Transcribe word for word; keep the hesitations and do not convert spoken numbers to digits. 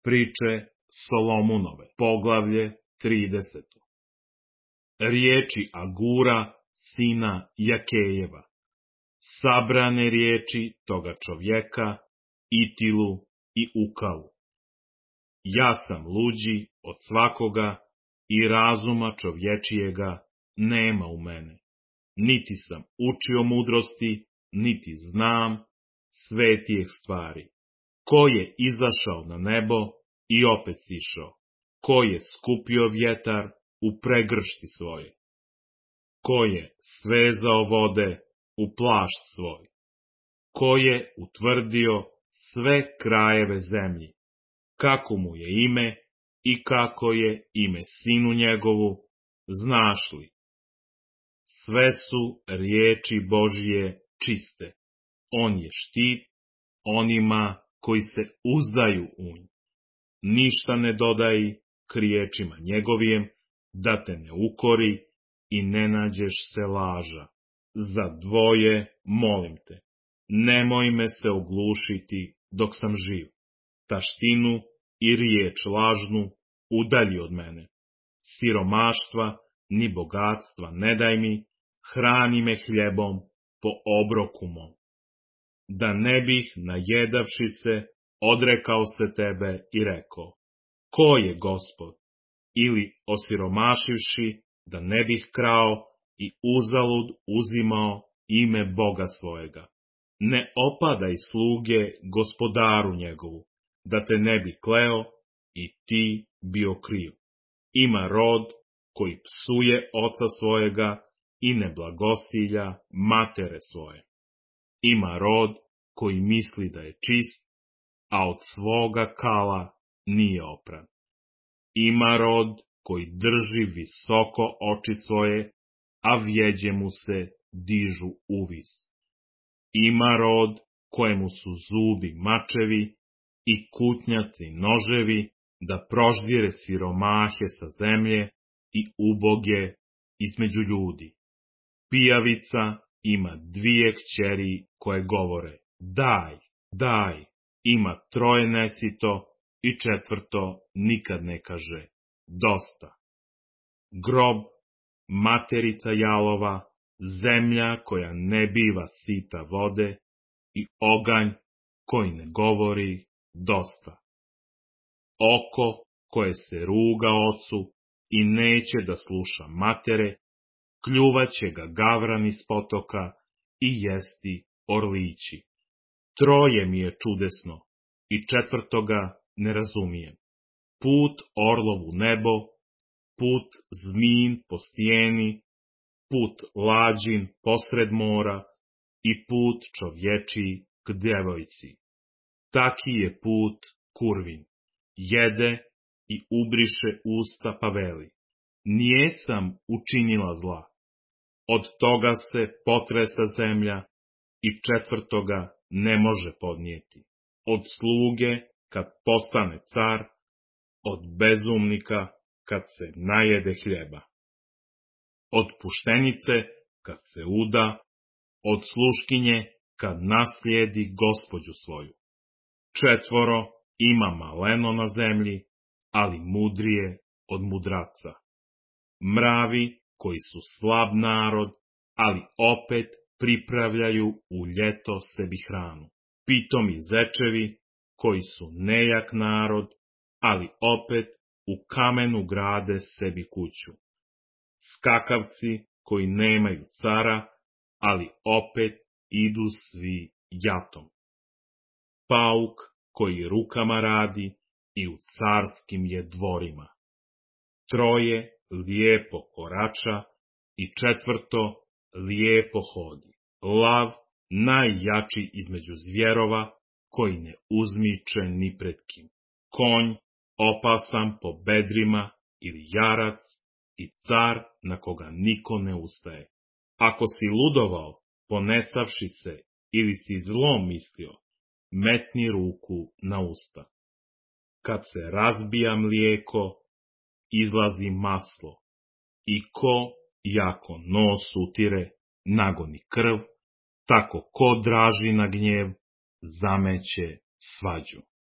Priče Solomunove, poglavlje trideseto. Riječi Agura, sina Jakejeva, sabrane riječi toga čovjeka, Itilu i Ukalu. Ja sam luđi od svakoga i razuma čovječijega nema u mene. Niti sam učio mudrosti, niti znam svetijih stvari. Ko je izašao na nebo i opet sišao? Ko je skupio vjetar u pregršti svoje? Ko je svezao vode u plašt svoj? Ko je utvrdio sve krajeve zemlji? Kako mu je ime i kako je ime sinu njegovu, znaš li? Sve su riječi Božije čiste. On je štit onima koji se uzdaju u nj. Ništa ne dodaji k riječima njegovim, da te ne ukori i ne nađeš se laža. Za dvoje molim te, nemoj me se oglušiti dok sam živ. Taštinu i riječ lažnu udalji od mene. Siromaštva ni bogatstva ne daj mi, hrani me hljebom po obroku mom. Da ne bih, najedavši se, odrekao se tebe i rekao, ko je Gospod? Ili osiromašivši, da ne bih krao i uzalud uzimao ime Boga svojega. Ne opadaj sluge gospodaru njegovu, da te ne bi kleo i ti bio kriv. Ima rod koji psuje oca svojega i ne blagosilja matere svoje. Ima rod koji misli da je čist, a od svoga kala nije opran. Ima rod koji drži visoko oči svoje, a vjeđe mu se dižu uvis. Ima rod kojemu su zubi mačevi i kutnjaci noževi, da proždire siromahe sa zemlje i uboge između ljudi. Pijavica ima dvije kćeri koje govore, daj, daj, ima troje nesito i četvrto nikad ne kaže, dosta. Grob, materica jalova, zemlja koja ne biva sita vode i oganj koji ne govori, dosta. Oko koje se ruga ocu i neće da sluša matere, kljuvaće ga gavran iz potoka i jesti orlići. Troje mi je čudesno i četvrtoga ne razumijem. Put orlov u nebo, put zmin po stijeni, put lađin posred mora i put čovječiji k djevojci. Taki je put kurvin. Jede i ubriše usta pa veli, nijesam učinila zla. Od toga se potresa zemlja i četvrtoga ne može podnijeti. Od sluge kad postane car, od bezumnika kad se najede hljeba. Od puštenice kad se uda, od sluškinje kad naslijedi gospođu svoju. Četvoro ima maleno na zemlji, ali mudrije od mudraca. Mravi koji su slab narod, ali opet pripravljaju u ljeto sebi hranu. Pitomi zečevi koji su nejak narod, ali opet u kamenu grade sebi kuću. Skakavci koji nemaju cara, ali opet idu svi jatom. Pauk koji rukama radi i u carskim je dvorima. Troje lijepo korača i četvrto lijepo hodi. Lav najjači između zvjerova koji ne uzmiče ni pred kim. Konj opasan po bedrima ili jarac i car na koga niko ne ustaje. Ako si ludovao, ponesavši se ili si zlom mislio, metni ruku na usta. Kad se razbija mlijeko, izlazi maslo, i ko jako nos utire, nagoni krv, tako ko draži na gnjev, zameće svađu.